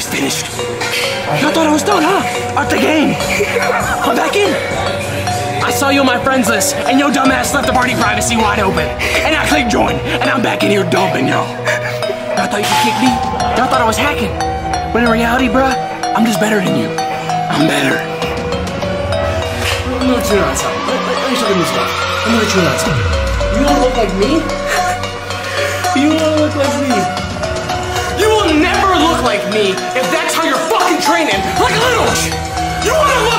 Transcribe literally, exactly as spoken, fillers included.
was finished. Y'all thought I was done, huh? Out the game. I'm back in. I saw you on my friends list, and your dumbass left the party privacy wide open. And I clicked join, and I'm back in here dumping y'all. Y'all thought you could kick me? Y'all thought I was hacking. When in reality, bruh, I'm just better than you. I'm better. Let me let you in on something. Let, let, let me show you this stuff. Let me let you in on something. You wanna look like me? You wanna look like me? You will never look like me if that's how you're fucking training like a little. You wanna look